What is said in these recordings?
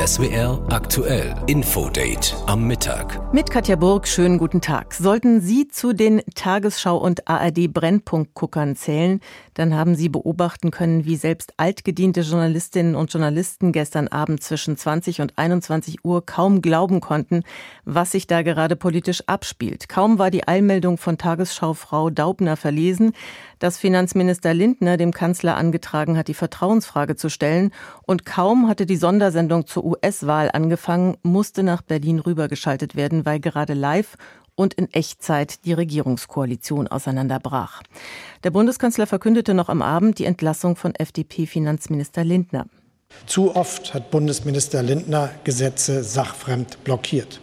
SWR aktuell Infodate am Mittag. Mit Katja Burg, schönen guten Tag. Sollten Sie zu den Tagesschau- und ARD-Brennpunkt-Guckern zählen, dann haben Sie beobachten können, wie selbst altgediente Journalistinnen und Journalisten gestern Abend zwischen 20 und 21 Uhr kaum glauben konnten, was sich da gerade politisch abspielt. Kaum war die Eilmeldung von Tagesschaufrau Daubner verlesen, dass Finanzminister Lindner dem Kanzler angetragen hat, die Vertrauensfrage zu stellen. Und kaum hatte die Sondersendung zur US-Wahl angefangen, musste nach Berlin rübergeschaltet werden, weil gerade live und in Echtzeit die Regierungskoalition auseinanderbrach. Der Bundeskanzler verkündete noch am Abend die Entlassung von FDP-Finanzminister Lindner. Zu oft hat Bundesminister Lindner Gesetze sachfremd blockiert.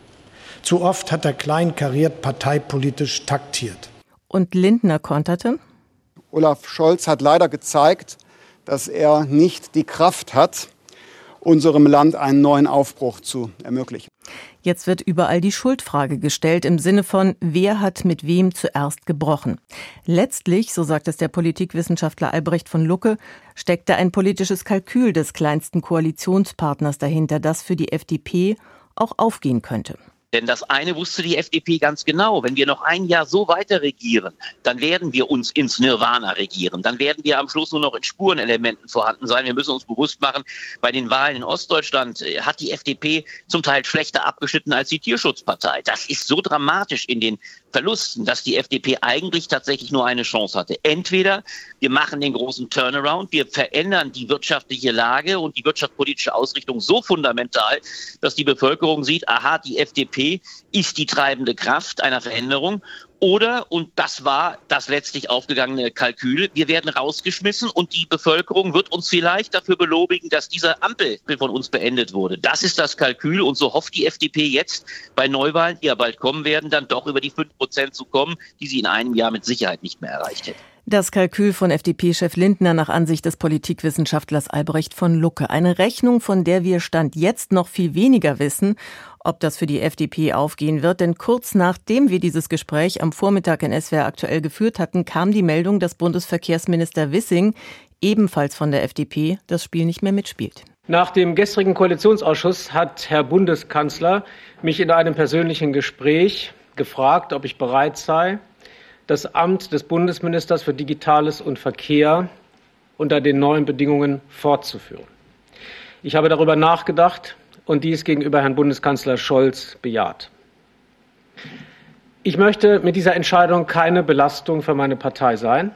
Zu oft hat er kleinkariert parteipolitisch taktiert. Und Lindner konterte: Olaf Scholz hat leider gezeigt, dass er nicht die Kraft hat, unserem Land einen neuen Aufbruch zu ermöglichen. Jetzt wird überall die Schuldfrage gestellt im Sinne von, wer hat mit wem zuerst gebrochen. Letztlich, so sagt es der Politikwissenschaftler Albrecht von Lucke, steckte ein politisches Kalkül des kleinsten Koalitionspartners dahinter, das für die FDP auch aufgehen könnte. Denn das eine wusste die FDP ganz genau. Wenn wir noch ein Jahr so weiter regieren, dann werden wir uns ins Nirvana regieren. Dann werden wir am Schluss nur noch in Spurenelementen vorhanden sein. Wir müssen uns bewusst machen, bei den Wahlen in Ostdeutschland hat die FDP zum Teil schlechter abgeschnitten als die Tierschutzpartei. Das ist so dramatisch in den Verlusten, dass die FDP eigentlich tatsächlich nur eine Chance hatte. Entweder wir machen den großen Turnaround, wir verändern die wirtschaftliche Lage und die wirtschaftspolitische Ausrichtung so fundamental, dass die Bevölkerung sieht, aha, die FDP ist die treibende Kraft einer Veränderung. Oder, und das war das letztlich aufgegangene Kalkül, wir werden rausgeschmissen und die Bevölkerung wird uns vielleicht dafür belobigen, dass diese Ampel von uns beendet wurde. Das ist das Kalkül und so hofft die FDP jetzt bei Neuwahlen, die ja bald kommen werden, dann doch über die 5% zu kommen, die sie in einem Jahr mit Sicherheit nicht mehr erreicht hätte. Das Kalkül von FDP-Chef Lindner nach Ansicht des Politikwissenschaftlers Albrecht von Lucke. Eine Rechnung, von der wir Stand jetzt noch viel weniger wissen, ob das für die FDP aufgehen wird. Denn kurz nachdem wir dieses Gespräch am Vormittag in SWR aktuell geführt hatten, kam die Meldung, dass Bundesverkehrsminister Wissing, ebenfalls von der FDP, das Spiel nicht mehr mitspielt. Nach dem gestrigen Koalitionsausschuss hat Herr Bundeskanzler mich in einem persönlichen Gespräch gefragt, ob ich bereit sei, das Amt des Bundesministers für Digitales und Verkehr unter den neuen Bedingungen fortzuführen. Ich habe darüber nachgedacht und dies gegenüber Herrn Bundeskanzler Scholz bejaht. Ich möchte mit dieser Entscheidung keine Belastung für meine Partei sein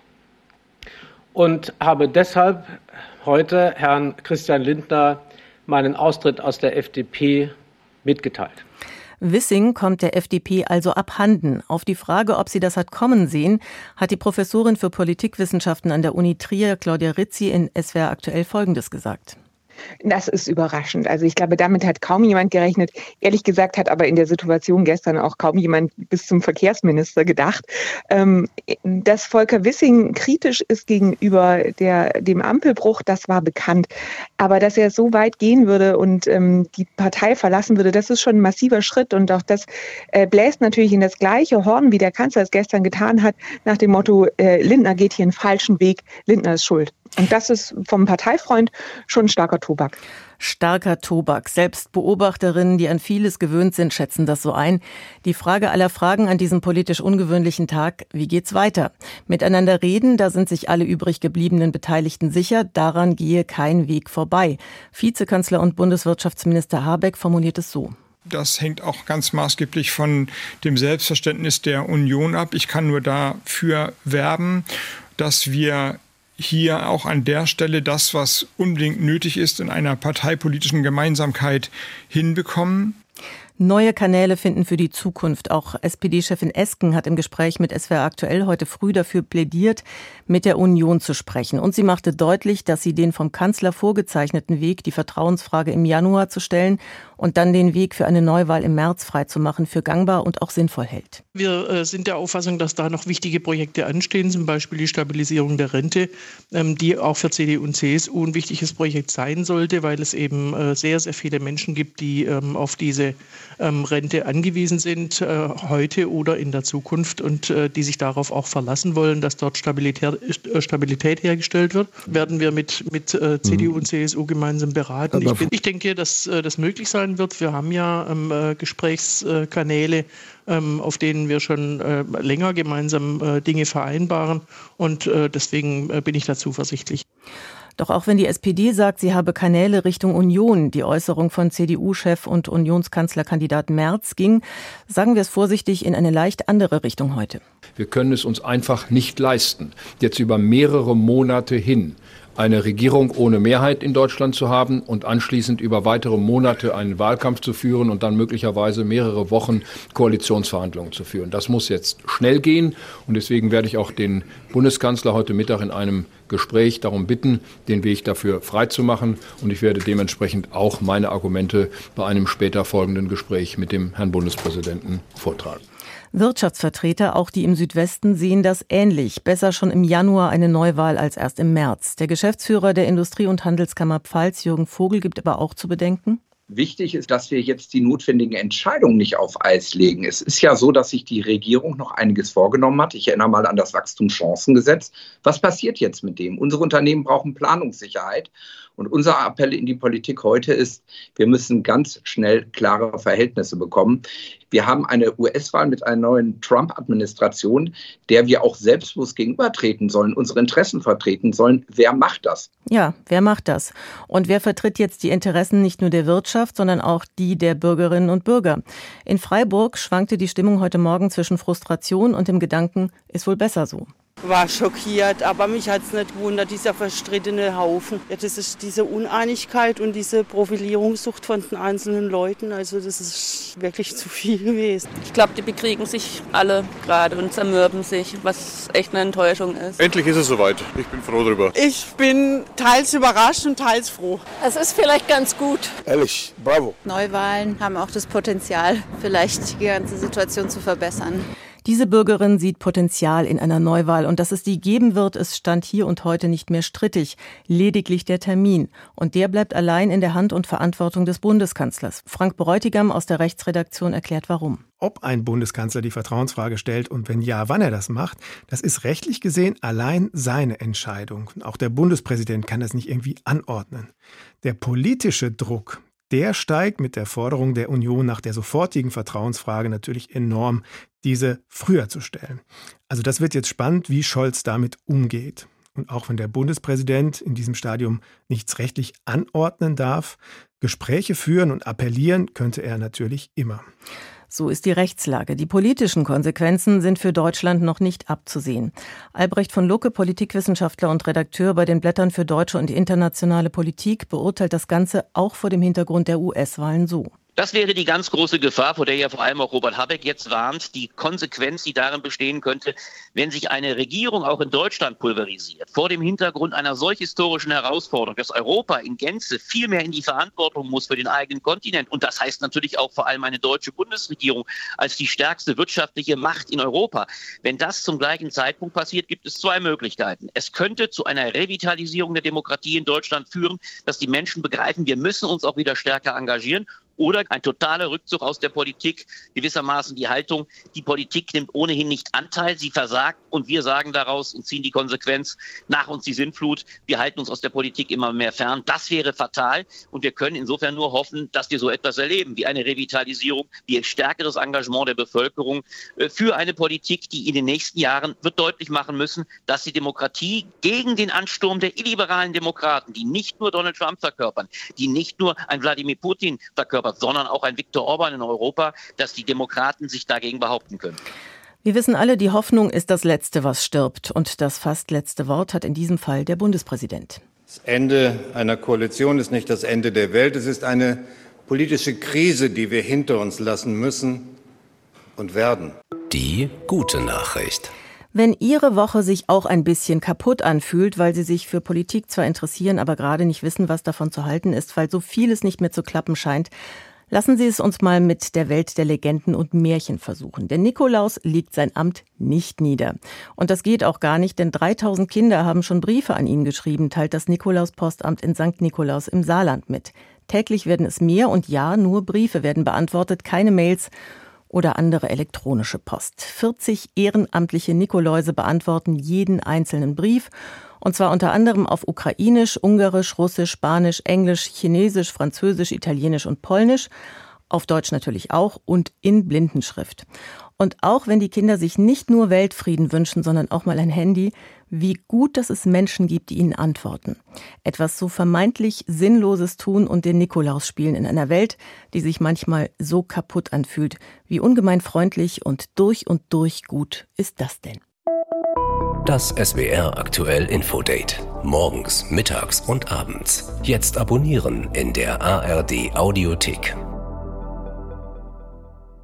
und habe deshalb heute Herrn Christian Lindner meinen Austritt aus der FDP mitgeteilt. Wissing kommt der FDP also abhanden. Auf die Frage, ob sie das hat kommen sehen, hat die Professorin für Politikwissenschaften an der Uni Trier, Claudia Rizzi, in SWR aktuell Folgendes gesagt. Das ist überraschend. Also ich glaube, damit hat kaum jemand gerechnet. Ehrlich gesagt hat aber in der Situation gestern auch kaum jemand bis zum Verkehrsminister gedacht. Dass Volker Wissing kritisch ist gegenüber dem Ampelbruch, das war bekannt. Aber dass er so weit gehen würde und die Partei verlassen würde, das ist schon ein massiver Schritt. Und auch das bläst natürlich in das gleiche Horn, wie der Kanzler es gestern getan hat, nach dem Motto, Lindner geht hier einen falschen Weg, Lindner ist schuld. Und das ist vom Parteifreund schon ein starker Tobak. Starker Tobak. Selbst Beobachterinnen, die an vieles gewöhnt sind, schätzen das so ein. Die Frage aller Fragen an diesem politisch ungewöhnlichen Tag: Wie geht's weiter? Miteinander reden, da sind sich alle übrig gebliebenen Beteiligten sicher, daran gehe kein Weg vorbei. Vizekanzler und Bundeswirtschaftsminister Habeck formuliert es so. Das hängt auch ganz maßgeblich von dem Selbstverständnis der Union ab. Ich kann nur dafür werben, dass wir hier auch an der Stelle das, was unbedingt nötig ist, in einer parteipolitischen Gemeinsamkeit hinbekommen. Neue Kanäle finden für die Zukunft. Auch SPD-Chefin Esken hat im Gespräch mit SWR aktuell heute früh dafür plädiert, mit der Union zu sprechen. Und sie machte deutlich, dass sie den vom Kanzler vorgezeichneten Weg, die Vertrauensfrage im Januar zu stellen und dann den Weg für eine Neuwahl im März freizumachen, für gangbar und auch sinnvoll hält. Wir sind der Auffassung, dass da noch wichtige Projekte anstehen, zum Beispiel die Stabilisierung der Rente, die auch für CDU und CSU ein wichtiges Projekt sein sollte, weil es eben sehr, sehr viele Menschen gibt, die auf diese ihre Rente angewiesen sind, heute oder in der Zukunft, und die sich darauf auch verlassen wollen, dass dort Stabilität hergestellt wird, werden wir mit CDU und CSU gemeinsam beraten. Ich denke, dass das möglich sein wird. Wir haben ja Gesprächskanäle, auf denen wir schon länger gemeinsam Dinge vereinbaren, und deswegen bin ich da zuversichtlich. Doch auch wenn die SPD sagt, sie habe Kanäle Richtung Union, die Äußerung von CDU-Chef und Unionskanzlerkandidat Merz ging, sagen wir es vorsichtig, in eine leicht andere Richtung heute. Wir können es uns einfach nicht leisten, jetzt über mehrere Monate hin eine Regierung ohne Mehrheit in Deutschland zu haben und anschließend über weitere Monate einen Wahlkampf zu führen und dann möglicherweise mehrere Wochen Koalitionsverhandlungen zu führen. Das muss jetzt schnell gehen, und deswegen werde ich auch den Bundeskanzler heute Mittag in einem Gespräch darum bitten, den Weg dafür freizumachen, und ich werde dementsprechend auch meine Argumente bei einem später folgenden Gespräch mit dem Herrn Bundespräsidenten vortragen. Wirtschaftsvertreter, auch die im Südwesten, sehen das ähnlich. Besser schon im Januar eine Neuwahl als erst im März. Der Geschäftsführer der Industrie- und Handelskammer Pfalz, Jürgen Vogel, gibt aber auch zu bedenken: Wichtig ist, dass wir jetzt die notwendigen Entscheidungen nicht auf Eis legen. Es ist ja so, dass sich die Regierung noch einiges vorgenommen hat. Ich erinnere mal an das Wachstumschancengesetz. Was passiert jetzt mit dem? Unsere Unternehmen brauchen Planungssicherheit. Und unser Appell in die Politik heute ist, wir müssen ganz schnell klare Verhältnisse bekommen. Wir haben eine US-Wahl mit einer neuen Trump-Administration, der wir auch selbstbewusst gegenübertreten sollen, unsere Interessen vertreten sollen. Wer macht das? Ja, wer macht das? Und wer vertritt jetzt die Interessen nicht nur der Wirtschaft, sondern auch die der Bürgerinnen und Bürger? In Freiburg schwankte die Stimmung heute Morgen zwischen Frustration und dem Gedanken, ist wohl besser so. War schockiert, aber mich hat es nicht gewundert, dieser verstrittene Haufen. Ja, das ist diese Uneinigkeit und diese Profilierungssucht von den einzelnen Leuten. Also das ist wirklich zu viel gewesen. Ich glaube, die bekriegen sich alle gerade und zermürben sich, was echt eine Enttäuschung ist. Endlich ist es soweit. Ich bin froh drüber. Ich bin teils überrascht und teils froh. Es ist vielleicht ganz gut. Ehrlich, bravo. Neuwahlen haben auch das Potenzial, vielleicht die ganze Situation zu verbessern. Diese Bürgerin sieht Potenzial in einer Neuwahl, und dass es die geben wird, ist Stand hier und heute nicht mehr strittig. Lediglich der Termin. Und der bleibt allein in der Hand und Verantwortung des Bundeskanzlers. Frank Bräutigam aus der Rechtsredaktion erklärt, warum. Ob ein Bundeskanzler die Vertrauensfrage stellt und wenn ja, wann er das macht, das ist rechtlich gesehen allein seine Entscheidung. Auch der Bundespräsident kann das nicht irgendwie anordnen. Der politische Druck, der steigt mit der Forderung der Union nach der sofortigen Vertrauensfrage natürlich enorm, diese früher zu stellen. Also das wird jetzt spannend, wie Scholz damit umgeht. Und auch wenn der Bundespräsident in diesem Stadium nichts rechtlich anordnen darf, Gespräche führen und appellieren könnte er natürlich immer. So ist die Rechtslage. Die politischen Konsequenzen sind für Deutschland noch nicht abzusehen. Albrecht von Lucke, Politikwissenschaftler und Redakteur bei den Blättern für deutsche und internationale Politik, beurteilt das Ganze auch vor dem Hintergrund der US-Wahlen so. Das wäre die ganz große Gefahr, vor der ja vor allem auch Robert Habeck jetzt warnt. Die Konsequenz, die darin bestehen könnte, wenn sich eine Regierung auch in Deutschland pulverisiert, vor dem Hintergrund einer solch historischen Herausforderung, dass Europa in Gänze viel mehr in die Verantwortung muss für den eigenen Kontinent. Und das heißt natürlich auch vor allem eine deutsche Bundesregierung als die stärkste wirtschaftliche Macht in Europa. Wenn das zum gleichen Zeitpunkt passiert, gibt es zwei Möglichkeiten. Es könnte zu einer Revitalisierung der Demokratie in Deutschland führen, dass die Menschen begreifen, wir müssen uns auch wieder stärker engagieren. Oder ein totaler Rückzug aus der Politik, gewissermaßen die Haltung, die Politik nimmt ohnehin nicht Anteil, sie versagt und wir sagen daraus und ziehen die Konsequenz, nach uns die Sintflut, wir halten uns aus der Politik immer mehr fern. Das wäre fatal und wir können insofern nur hoffen, dass wir so etwas erleben, wie eine Revitalisierung, wie ein stärkeres Engagement der Bevölkerung für eine Politik, die in den nächsten Jahren wird deutlich machen müssen, dass die Demokratie gegen den Ansturm der illiberalen Demokraten, die nicht nur Donald Trump verkörpern, die nicht nur ein Wladimir Putin verkörpern, sondern auch ein Viktor Orban in Europa, dass die Demokraten sich dagegen behaupten können. Wir wissen alle, die Hoffnung ist das Letzte, was stirbt. Und das fast letzte Wort hat in diesem Fall der Bundespräsident. Das Ende einer Koalition ist nicht das Ende der Welt. Es ist eine politische Krise, die wir hinter uns lassen müssen und werden. Die gute Nachricht. Wenn Ihre Woche sich auch ein bisschen kaputt anfühlt, weil Sie sich für Politik zwar interessieren, aber gerade nicht wissen, was davon zu halten ist, weil so vieles nicht mehr zu klappen scheint, lassen Sie es uns mal mit der Welt der Legenden und Märchen versuchen. Der Nikolaus legt sein Amt nicht nieder. Und das geht auch gar nicht, denn 3000 Kinder haben schon Briefe an ihn geschrieben, teilt das Nikolaus-Postamt in St. Nikolaus im Saarland mit. Täglich werden es mehr und ja, nur Briefe werden beantwortet, keine Mails oder andere elektronische Post. 40 ehrenamtliche Nikoläuse beantworten jeden einzelnen Brief. Und zwar unter anderem auf Ukrainisch, Ungarisch, Russisch, Spanisch, Englisch, Chinesisch, Französisch, Italienisch und Polnisch. Auf Deutsch natürlich auch und in Blindenschrift. Und auch wenn die Kinder sich nicht nur Weltfrieden wünschen, sondern auch mal ein Handy, wie gut, dass es Menschen gibt, die ihnen antworten. Etwas so vermeintlich Sinnloses tun und den Nikolaus spielen in einer Welt, die sich manchmal so kaputt anfühlt. Wie ungemein freundlich und durch gut ist das denn? Das SWR aktuell Infodate. Morgens, mittags und abends. Jetzt abonnieren in der ARD Audiothek.